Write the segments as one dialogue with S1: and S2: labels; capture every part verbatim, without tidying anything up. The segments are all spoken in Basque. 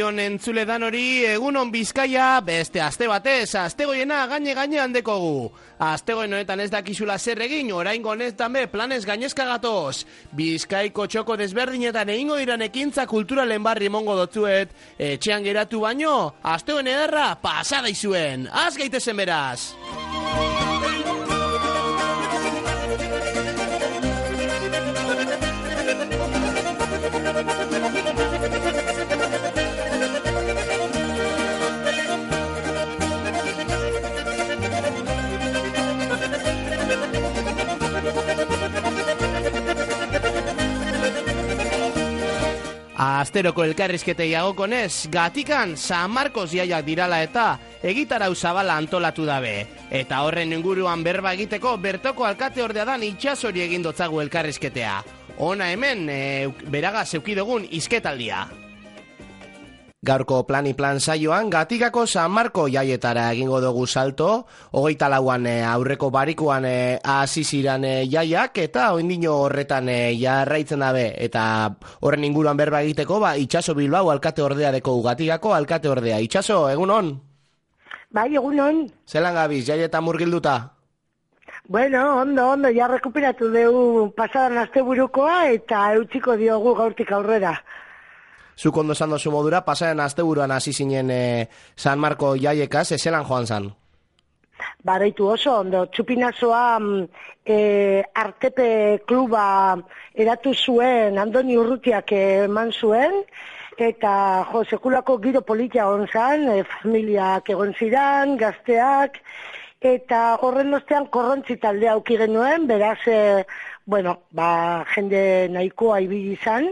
S1: on entzule dan hori, egunon Bizkaia, beste aste batez, astegoiena gaine gainean dekogu. Astegoen honetan ez dakizula zer egin, oraingo honetan be planez gainezka gatoz. Bizkaiko txoko desberdinetan egingo diran ekintza kulturalen barri mongo dotzuet, etxean geratu baino, astegoen ederra pasada izuen. Az gaitezen beraz! Asteroko elkarrizketei agokonez, Gatikan San Marcos jaiak dirala eta egitarau zabala antolatu dabe. Eta horren inguruan berba egiteko bertoko alkate ordea dan itxasori egin dotzagu elkarrizketea. Ona hemen, e, beraga zeukidogun izketaldia. Gaurko plani plan saioan, Gatikako San Marko jaietara egingo dugu salto, hogeita lauan e, aurreko barikuan e, aziziran e, jaiak, eta oindino horretan e, jarraitzen dabe, eta horren inguruan berba egiteko, ba, Itxaso Bilbao alkate ordea deko Gatikako alkate ordea. Itxaso, egunon?
S2: Bai, egunon.
S1: Zelan gabiz, jaietan murgilduta?
S2: Bueno, ondo, ondo, ja rekuperatu dugu pasadan asteburukoa, eta eutsiko diogu gaurtik aurrera.
S1: Zuk ondo esan dozu modura, pasaren asteburuan hasi zinen e, San Marko jaiekaz, ezelan joan zan?
S2: Baraitu oso ondo, txupinazoa e, Artepe kluba eratu zuen, Andoni Urrutiak eman zuen, eta jo, sekulako giro politia egon zan, e, familiak egon ziran, gazteak, eta horren ostean korrontzi taldea auki genuen, beraz, e, bueno, ba, jende nahikoa ibili izan,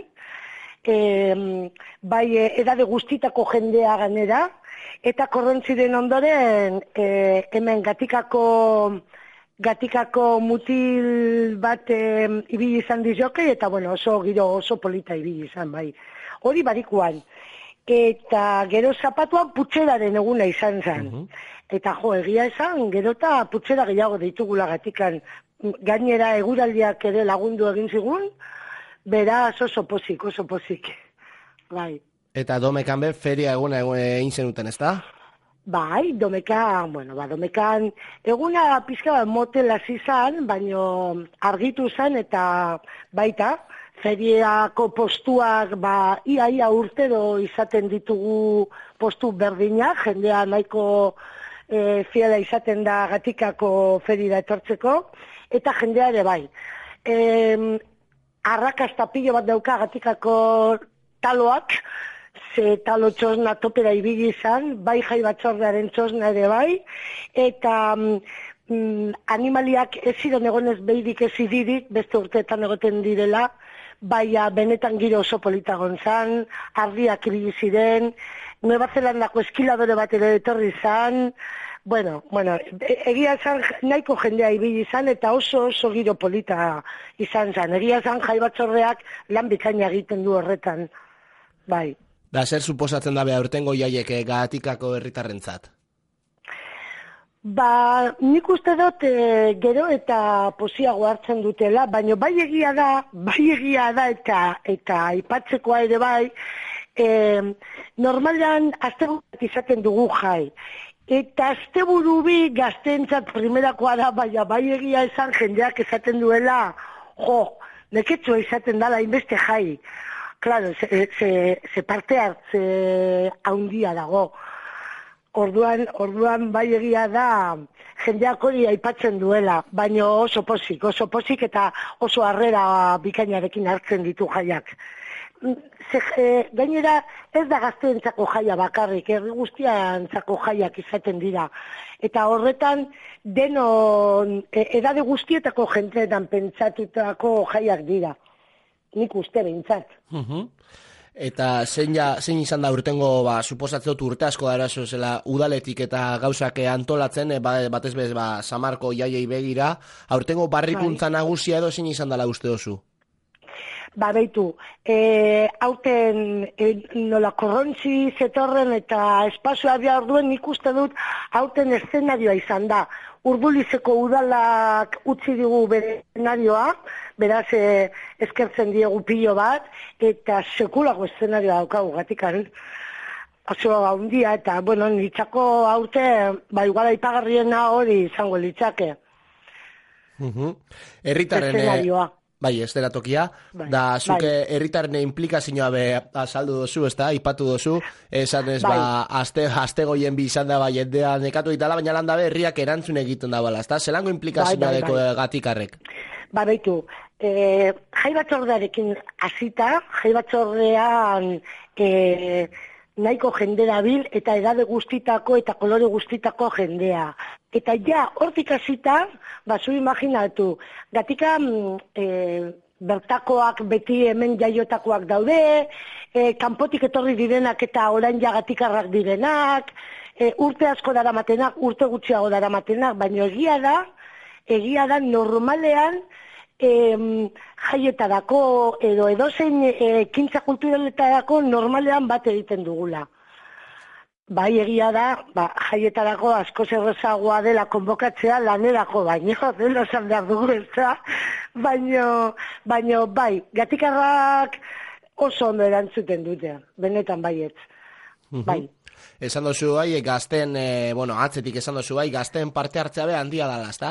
S2: E, bai edade guztitako jendea ganera, eta korrontziren ondoren e, hemen gatikako gatikako mutil bat e, ibili izan dizoke, eta bueno, oso giro oso polita ibili izan, bai. Hori barikuan. Eta gero zapatuan putxeraren eguna izan zen. Uh-huh. Eta jo, egia esan, gero eta putxera gehiago ditugula Gatikan. Gainera eguraldiak ere lagundu egin zigun, beraz oso pozik, oso pozik. Bai.
S1: Eta domekan be, feria eguna egin zenuten, ez da?
S2: Bai, domekan, bueno, ba, domekan eguna pizka bat motel hasi zan, baino argitu zen eta baita, feriako postuak, ba, ia, ia urtero izaten ditugu postu berdinak, jendea nahiko e, fiela izaten da Gatikako ferira etortzeko, eta jendea ere bai. E, Arrakasta pilo bat dauka Gatikako taloak, ze talo txosna topera ibili izan, bai jai batzordearen txosna ere bai, eta mm, animaliak ez ziren egonez behirik ez idirik, beste urteetan egoten direla, baina benetan giro oso polita gontzan, ardiak ibili ziren, Nueva Zelandako eskiladore bat ere etorri izan, Bueno, bueno, egia zan nahiko jendea ibili izan eta oso oso giro polita izan zan. Egia zan jai batzordeak lan bikaina egiten du horretan. Bai.
S1: Da zer suposatzen dabe aurtengo jaiek Gatikako herritarrentzat?
S2: Ba, nik uste dut e, gero eta posiago hartzen dutela, baina bai egia da, bai egia da eta eta aipatzekoa ere bai, e, normalean asteburuak izaten dugu jai. Eta asteburu bi gazteentzat primerakoa da, baina bai egia esan jendeak esaten duela, jo, neketsua izaten dala inbeste jai. Claro, ze, ze, ze parte hartze haundia dago. Orduan, orduan bai egia da jendeak hori aipatzen duela, baina oso pozik, oso pozik eta oso harrera bikainarekin hartzen ditu jaiak. Ze, e, gainera ez da gazteentzako jaia bakarrik, herri guztiantzako jaiak izaten dira. Eta horretan denon e, edade guztietako jenteetan pentsatutako jaiak dira. Nik uste behintzat.
S1: Uh-huh. Eta zein, ja, zein izan da urtengo, ba, suposatzen dut urte asko da eraso zela udaletik eta gauzak antolatzen, e, ba, batez bez, ba, San Marko jaiei begira, aurtengo barrikuntza nagusia edo zein izan dela uste oso?
S2: Ba, beitu, e, hauten e, nola korrontzi zetorren eta espazioa behar duen nik uste dut hauten eszenarioa izan da. Urbulizeko udalak utzi digu bere eszenarioa, beraz e, eskertzen diegu pilo bat, eta sekulako eszenarioa daukagu Gatikan. oso handia, eta, bueno, nitzako aurte, ba, igual aipagarriena hori izango litzake.
S1: Uh-huh. Herritarren...
S2: Eszenarioa.
S1: Bai, ez dela tokia, bai, da zuke bai. Herritarren implikazioa be azaldu dozu, ez da, ipatu dozu, esan ez, bai. Ba, azte, azte goien bi izan da, ba, jendea nekatu ditala, baina landa be, herriak erantzun egiten da bala, ez da, zelango implikazioa bai, bai, deko bai. Gatikarrek?
S2: Ba, baitu, e, jai batzordearekin hasita, jai batzordean e, nahiko jende dabil, eta edade guztitako eta kolore guztitako jendea. Eta ja, hortik hasita, ba, zu imaginatu, Gatika e, bertakoak beti hemen jaiotakoak daude, e, kanpotik etorri direnak eta orain ja Gatikarrak direnak, e, urte asko daramatenak, urte gutxiago daramatenak, baina egia da, egia da normalean, e, jaietarako edo edozein e, kintza kulturaletarako normalean bat egiten dugula. Bai, egia da, ba, jaietarako asko zerrezagoa dela konbokatzea lanerako, baino, dela esan behar dugu ez da, baino, baino, bai, Gatikarrak oso ondo erantzuten dute, benetan baietz, uh-huh. Bai.
S1: Esan dozu bai, gazten, e, bueno, atzetik esan dozu bai, gazten parte hartzea be handia dala, ez da?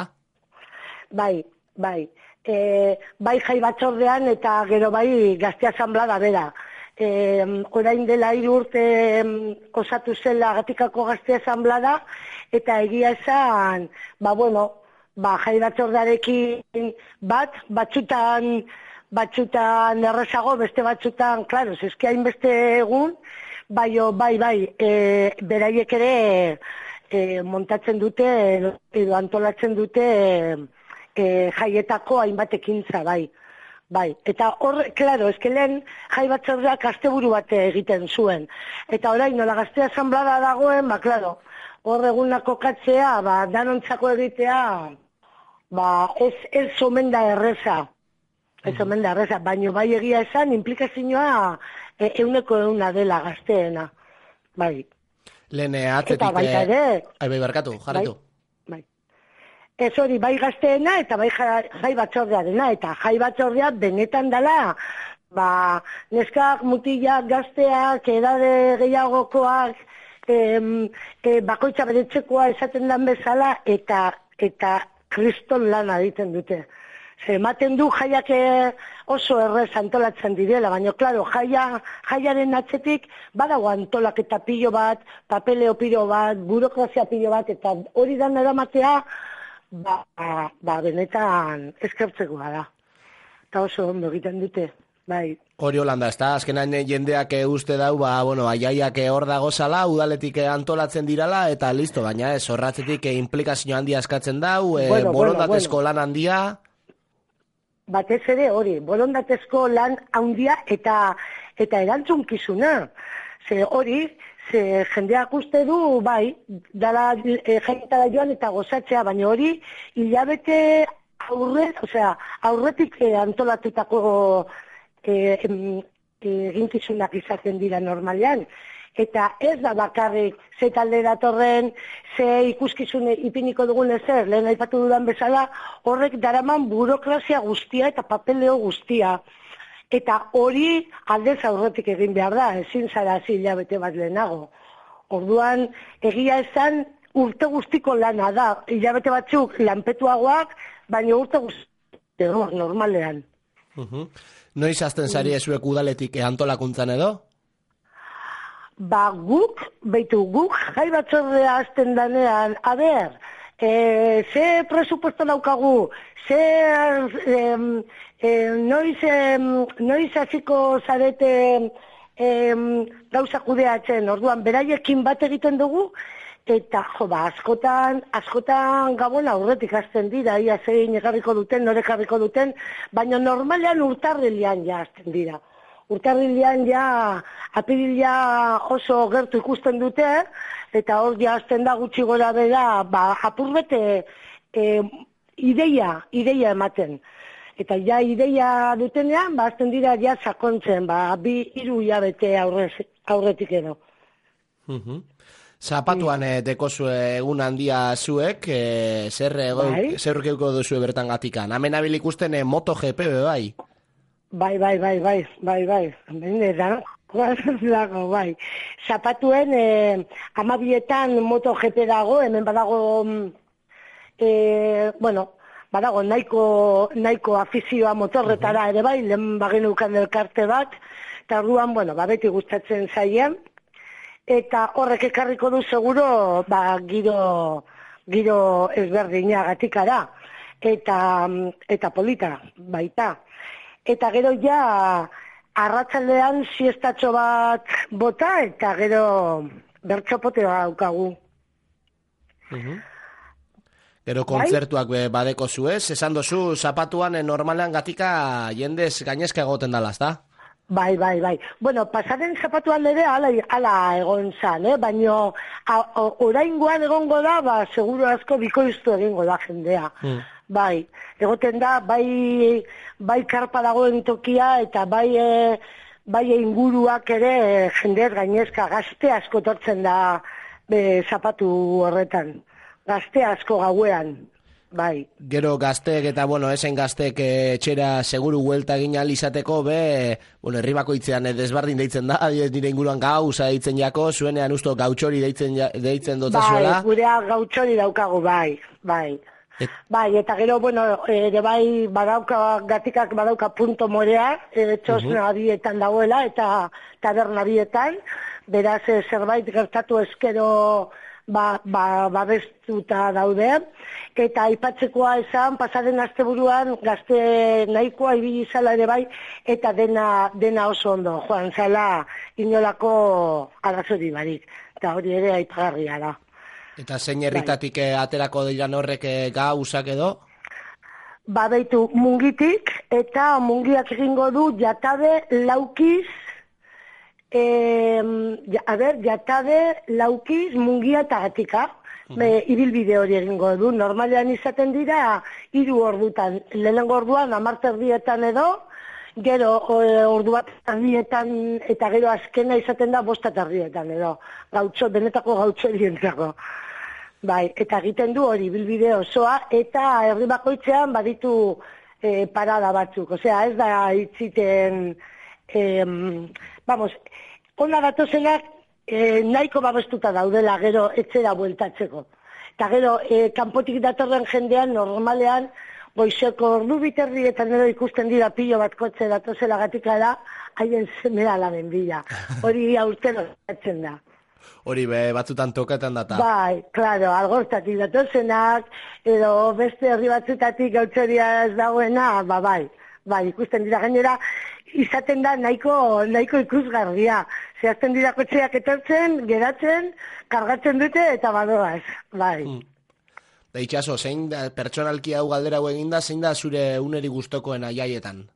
S2: Bai, bai, e, bai jai batzordean eta gero bai gazte asanblada bera. Eh, orain dela hiru urte eh, osatu zela Gatikako gazte asanblada eta egia esan, ba bueno, ba jai batzordearekin bat, batzutan batzutan errezago, beste batzutan, claro, eske hainbeste egun, bai, bai, bai, e, beraiek ere e, montatzen dute edo antolatzen dute e, jaietako hainbat ekintza, bai. Bai, eta hor, klaro, eske lehen jai batzordeak asteburu bat egiten zuen. Eta orain, nola gazte asanblada dagoen, ba, klaro, hor egunako katzea, ba, danontzako egitea, ba, ez, ez omen da erreza. Ez omen da erreza, baino bai egia esan, implikazioa e, euneko euna dela gazteena. Bai.
S1: Lehen atzetik...
S2: Eta baita ere...
S1: Ai, bai, barkatu, jarretu.
S2: Bai. Ez hori, bai gazteena eta bai jai batzordearena, eta jai batzordea benetan dela, ba, neskak, mutilak, gazteak, edade gehiagokoak, em, e, bakoitza beretzekoa esaten dan bezala, eta eta kriston lana egiten dute. Ze, ematen du jaiak oso errez antolatzen direla, baina, klaro, jaia, jaiaren atzetik badago antolak eta pilo bat, papeleo pilo bat, burokrazia pilo bat, eta hori dan eramatea, Ba, ba, benetan eskertzekoa da. Eta oso ondo egiten dute, bai.
S1: Hori holanda, ez da, azkenan jendeak uste dau, ba, bueno, aiaiak hor dago zala, udaletik antolatzen dirala, eta listo, baina ez, horratzetik implikazio handia eskatzen dau, e, bueno, borondatezko bueno, bueno. lan handia.
S2: Batez ere hori, borondatezko lan handia eta, eta erantzunkizuna. Ze hori, ze jendeak uste du, bai, dala e, jaietara joan eta gozatzea, baina hori hilabete aurret, osea, aurretik e, antolatutako eginkizunak e, e, izaten dira normalean. Eta ez da bakarrik ze talde datorren, ze ikuskizune ipiniko dugun ezer, lehen aipatu dudan bezala, horrek daraman burokrazia guztia eta papeleo guztia. Eta hori aldez aurretik egin behar da, ezin zara hasi hilabete bat lehenago. Orduan, egia esan urte guztiko lana da, hilabete batzuk lanpetuagoak, baina urte guztiko normalean.
S1: Uh-huh. Noiz azten zari ezuek udaletik antolakuntzan edo?
S2: Ba guk, beitu guk, jai batzordea azten danean, a ber, e, ze presupuesto daukagu, ze... E, E, noiz, e, noiz hasiko zarete e, gauza kudeatzen, orduan beraiekin bat egiten dugu, eta jo, ba, askotan, askotan gabon aurretik hasten dira, ia zein egarriko duten, norek egarriko duten, baina normalean urtarrilean ja hasten dira. Urtarrilean ja, apirila oso gertu ikusten dute, eta hor ja hasten da gutxi gora bera, ba, apurbete e, ideia, ideia ematen. Eta ja ideia dutenean, ba, azten dira ja sakontzen, ba, bi hiru hilabete aurretik edo.
S1: Uh-huh. Zapatuan mm. dekozu egun handia zuek, e, zer keuko duzu bertan Gatikan. Hemen abil ikusten e, MotoGP, bai?
S2: Bai, bai, bai, bai, bai, bai. Hemen da, dago, bai. Zapatuen, eh, amabietan MotoGP dago, hemen badago, eh, bueno, badago nahiko, nahiko afizioa motorretara ere bai, lehen bagenukan elkarte bat, eta orduan, bueno, ba, beti gustatzen zaien, eta horrek ekarriko du seguro, ba, giro, giro ezberdina gatikara, eta, eta polita, baita. Eta gero ja, arratsaldean siestatxo bat bota, eta gero bertxopote daukagu.
S1: Uh-huh. Gero kontzertuak bai? Badeko zuez, esan dozu, zapatuan normalean gatika jendez gainezka egoten dala, ezta?
S2: Bai, bai, bai. Bueno, pasaren zapatuan ere ala, ala egon zan, eh? Baina oraingoan egongo da, ba, seguro asko bikoiztu egingo da jendea. Mm. Bai, egoten da, bai, bai karpa dagoen tokia eta bai, e, bai inguruak ere e, jendez gainezka gazte asko tortzen da be, zapatu horretan. Gazte asko gauean. Bai.
S1: Gero gazteek eta, bueno, esen gazteek etxera seguru huelta egin izateko, be, bueno, herri bakoitzean desbardin deitzen da, nire inguruan gauza deitzen jako, zuenean usto gautxori deitzen, deitzen dotazuela.
S2: Bai, gurea gautxori daukagu, bai, bai. Et... Bai, eta gero, bueno, ere bai badauka, gatikak badauka punto morea, txosna uh-huh. bietan dagoela, eta taberna bietan, beraz zerbait gertatu eskero ba, ba, babestuta daude, eta aipatzekoa esan, pasaren asteburuan gazte nahikoa ibili zala ere bai, eta dena, dena oso ondo, joan zala inolako arazori barik, eta hori ere aipagarria da.
S1: Eta zein herritatik bai. Aterako diran horrek gauzak edo?
S2: Ba, beitu, mungitik, eta mungiak egingo du jatabe laukiz, eh, a ber, jatabe laukiz mungia eta gatika. Uh-huh. Me, ibilbide hori egingo du, normalean izaten dira, hiru ordutan, lehenengo orduan, amarte erdietan edo, gero e, ordu bat erdietan, eta gero azkena izaten da, bostat erdietan edo, gautxo, benetako gautxo dientzako. Bai, eta egiten du hori bilbide osoa, eta herri bakoitzean baditu e, parada batzuk. Osea, ez da itziten, e, vamos, ona datozenak e, nahiko babestuta daudela gero etxera bueltatzeko. Eta gero, e, kanpotik datorren jendean normalean, goizeko ordu biterrietan edo ikusten dira pilo bat kotxe datozela gatika da, haien zemea lamen bila. Hori aurten horretzen da.
S1: Hori be, batzutan toketan data.
S2: Bai, klaro, algortatik datozenak, edo beste herri batzutatik gautxoria ez dagoena, ba bai, bai, ikusten dira gainera, izaten da nahiko, nahiko ikusgarria. Zehazten dira kotxeak etortzen, geratzen, kargatzen dute eta badoaz, bai. Hmm.
S1: Da itxaso, zein da, pertsonalki hau galdera hau eginda, zein da zure uneri gustokoena jaietan?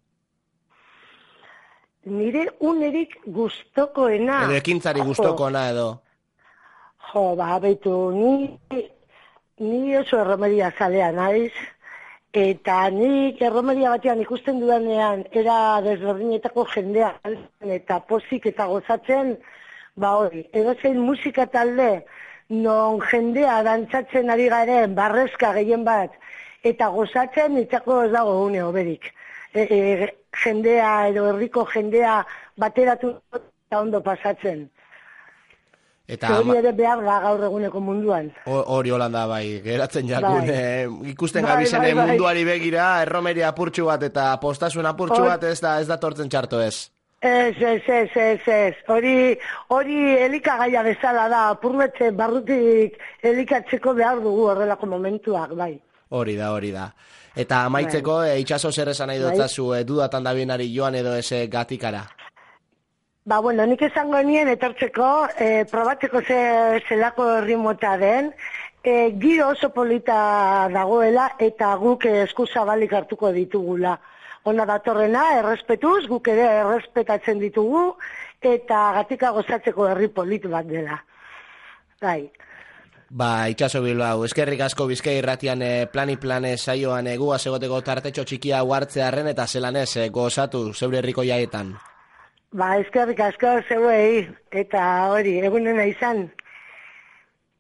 S2: Nire unerik gustokoena...
S1: Edo ekintzari gustokoena edo...
S2: Jo, ba, betu, ni, ni oso erromeria zalea naiz, eta nik erromeria batean ikusten dudanean era desberdinetako jendea eta pozik eta gozatzen, ba hori, edozein musika talde, non jendea dantzatzen ari garen, barrezka gehien bat, eta gozatzen itzako ez dago une hoberik. E, e, jendea edo herriko jendea bateratu eta ondo pasatzen. Eta hori ere behar da gaur eguneko munduan.
S1: Hori holanda bai, geratzen jakun, bai. eh, ikusten bai, gabizene bai, bai. Munduari begira, erromeria apurtxu bat eta postasun apurtxu bat ez da, ez da tortzen txarto ez.
S2: Ez, ez, ez, ez, ez. Hori, hori elikagaia bezala da, apurretxe barrutik elikatzeko behar dugu horrelako momentuak, bai.
S1: Hori da, hori da. Eta amaitzeko, bai. e, itxaso zer esan nahi dotzazu, e, dudatan da bienari joan edo eze gatikara?
S2: Ba, bueno, nik esango nien etortzeko, e, probatzeko ze, zelako herri mota den, e, giro oso polita dagoela eta guk eskuzabalik hartuko ditugula. Ona datorrena, errespetuz, guk ere errespetatzen ditugu, eta gatika gozatzeko herri polit bat dela. Bai.
S1: Ba, itxaso Bilbao, eskerrik asko Bizkai irratian e, plani plane saioan e, guaz egoteko tartetxo txikia huartzearen eta zelanez e, gozatu zeure herriko jaetan.
S2: Ba, eskerrik asko zeuei, eta hori, egunena izan.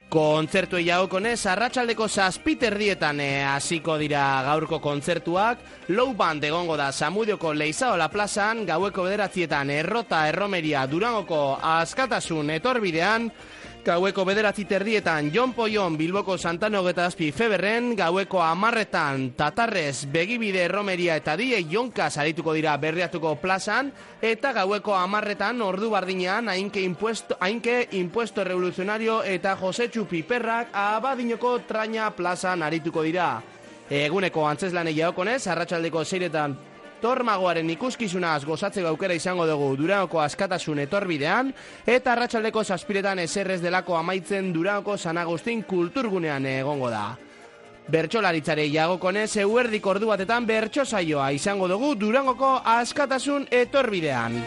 S1: Kontzertu jagokonez, arratsaldeko zazpiterdietan hasiko dira gaurko kontzertuak. Low band egongo da Zamudioko Leizaola plazan, gaueko bederatzietan Errota Erromeria Durangoko Askatasun etorbidean, gaueko bederatzi terdietan Jon Poion Bilboko Santano Getazpi Feberren, gaueko amarretan Tatarrez Begibide Erromeria eta Die Jonkas arituko dira Berriatuko plazan, eta gaueko amarretan ordu bardinean Ainke Impuesto, Ainke Impuesto Revolucionario eta Josetxu Piperrak Abadinoko Traina plazan arituko dira. Eguneko antzeslanei jaokonez, arratsaldeko seiretan Tormagoaren ikuskizunaz gozatzeko aukera izango dugu Durangoko Askatasun etorbidean, eta arratsaldeko zazpiretan eserrez delako amaitzen Durangoko San Agustin kulturgunean egongo da. Bertsolaritzarei jagokonez, eguerdik ordu batetan bertso saioa izango dugu Durangoko Askatasun etorbidean.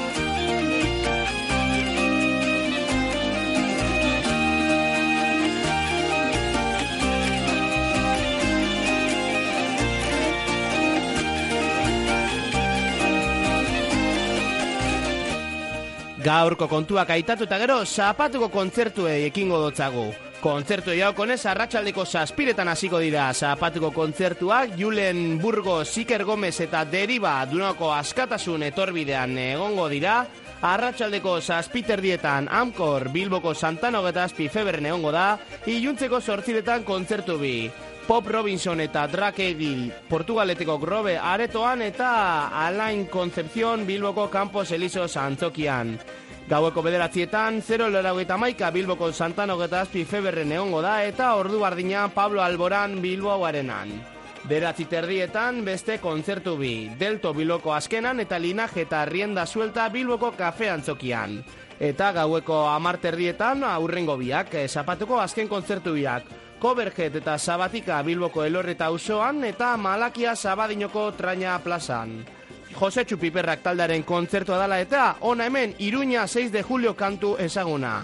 S1: Gaurko kontuak aitatu eta gero, zapatuko kontzertuei ekingo dotzagu. Kontzertu jaokonez, arratsaldeko zazpiretan hasiko dira zapatuko kontzertuak, Julen Burgos, Iker Gomez eta Deriba Durangoko Askatasun etorbidean egongo dira. Arratsaldeko zazpiterdietan Amkor Bilboko Santano Getazpi Feberren egongo da, iluntzeko zortziretan kontzertu bi. Pop Robinson eta Drake Egil Portugaleteko Grobe Aretoan eta Alain Concepción Bilboko Campos Elizos Antzokian. Gaueko bederatzietan zero laurogeita hamaika Bilboko Santano Getazpi Feberren egongo da eta ordu bardina Pablo Alboran Bilbao Arenan. Beratzi terdietan beste kontzertu bi, Delto Bilboko Azkenan eta Linaje eta Rienda Suelta Bilboko Kafe Antzokian. Eta gaueko hamar terdietan aurrengo biak, zapatuko azken kontzertu biak, Coverhead eta Sabatika Bilboko Elorreta auzoan eta Malakia Sabadinoko Traina plazan. Josetxu Piperrak taldaren kontzertua dala eta ona hemen Iruña seis de julio kantu ezaguna.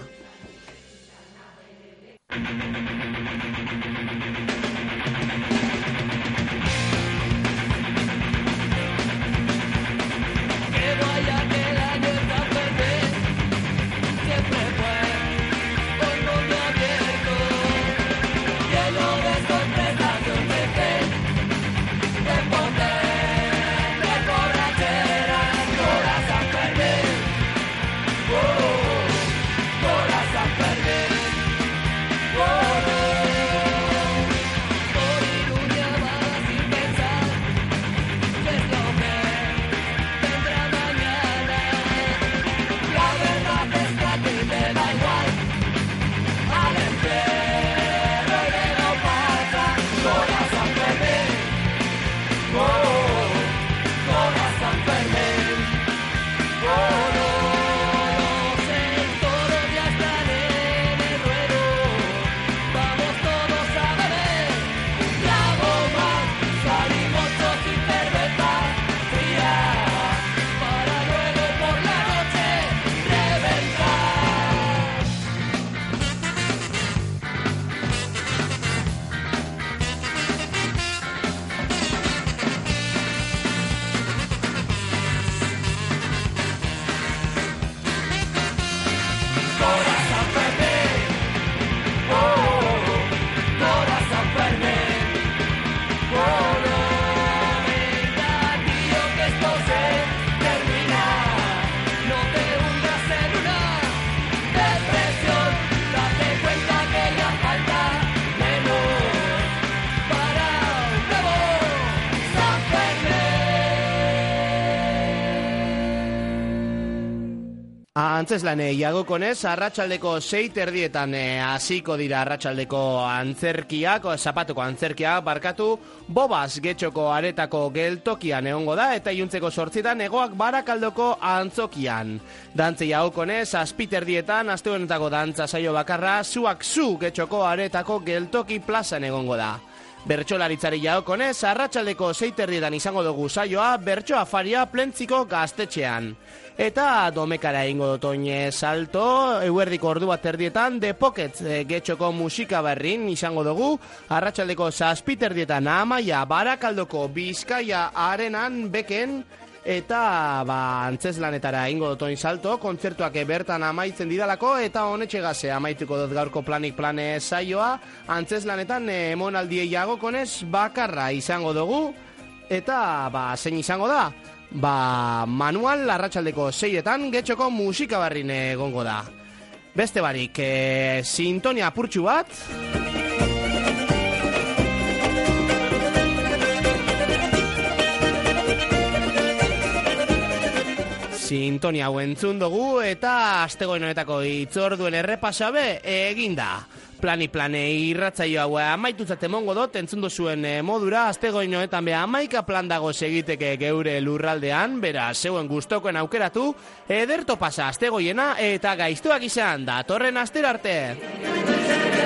S1: Antzeslanei jagokonez, arratsaldeko sei terdietan hasiko dira arratsaldeko antzerkiak, zapatuko antzerkiak, barkatu, Bobas Getxoko Aretako geltokian egongo da, eta iluntzeko zortzitan Egoak Barakaldoko antzokian. Dantze jagokonez, azpiterdietan, aste honetako dantza saio bakarra, Zuak Zu Getxoko Aretako geltoki plazan egongo da. Bertsolaritzari jagokonez, arratsaldeko sei terdietan izango dugu saioa, bertso afaria Plentziko gaztetxean. Eta domekara egingo dotoine salto, eguerdiko ordu bat terdietan, The Pockets e, Getxoko musika berrin izango dugu, arratsaldeko zazpiterdietan Amaia Barakaldoko Bizkaia Arenan beken, eta ba, antzeslanetara ingo dotoin salto, kontzertuak bertan amaitzen didalako, eta honetxegase amaituko dut gaurko planik plane saioa, antzeslanetan emonaldiei jagokonez bakarra izango dugu, eta ba, zein izango da? Ba, manual arratsaldeko seietan getxoko musika barrin egongo da. Beste barik, e, sintonia apurtxu bat... Sintonia hau entzun dugu eta astegoen honetako hitzorduen errepasabe eginda. Plani plane irratzaio hau amaitutzat emongo dut, entzun duzuen modura, astegoen honetan beha amaika plan dago segiteke geure lurraldean, bera zeuen gustokoen aukeratu, ederto pasa astegoiena eta gaiztuak izan, datorren astera arte.